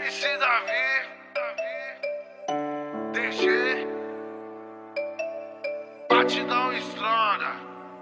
MC Davi, DG, batidão estronda.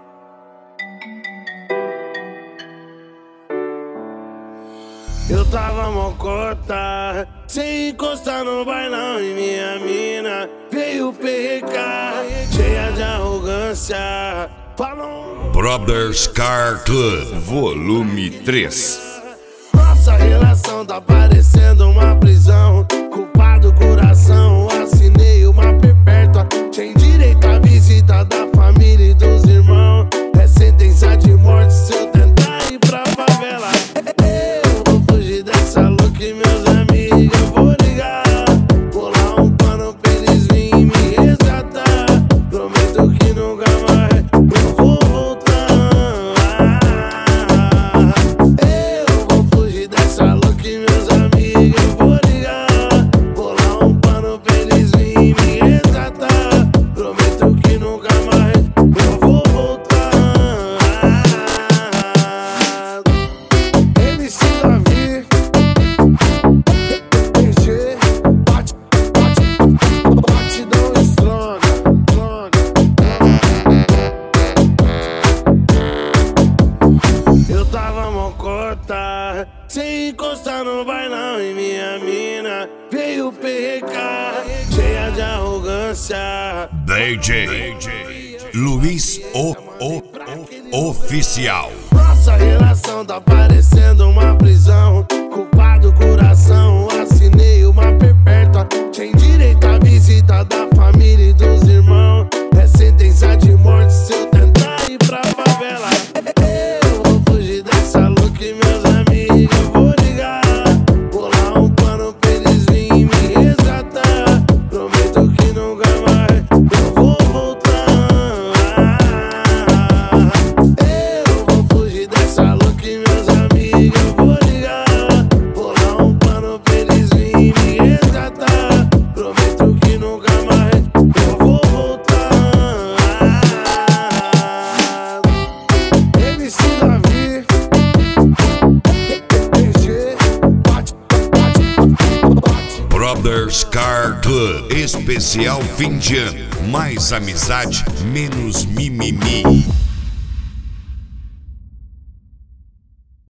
Eu tava mocota, sem encostar no bailão e minha mina veio perrecar, cheia de arrogância. Brothers Car Club, volume 3. Nossa relação tá parecendo uma prisão. Culpado coração, assinei uma perpétua. Tem direito à visita da família e dos irmãos. É sentença de morte se eu tentar ir pra favela. Eu vou fugir dessa louca e meus amigos eu vou ligar. Colar um pano pra eles virem me resgatar. Prometo que nunca mais eu vou voltar. Eu vou fugir dessa louca e meus amigos eu vou ligar. Colar um pano pra eles virem me resgatar. Prometo que nunca mais eu vou voltar. MC Davi, DG, batidão estronda. Eu tava mocota, sem encostar no bailão e minha mina veio perrecar, cheia de arrogância. DJ Luiz Oficial. Nossa relação tá parecendo uma prisão. Culpado coração, assinei uma perpétua. Tem direito à visita da família e dos irmãos. É sentença de morte se eu tentar ir pra favela. Eu vou fugir dessa louca e meus amigos eu vou ligar. Colar um pano pra eles virem me resgatar. Prometo que nunca mais eu vou voltar. Eu vou fugir dessa louca e meus amigos eu vou ligar. Colar um pano pra eles virem me resgatar. Prometo que nunca mais eu vou voltar. MC Davi, DG, bate. Brothers Car Club, especial fim de ano. Mais amizade, menos mimimi.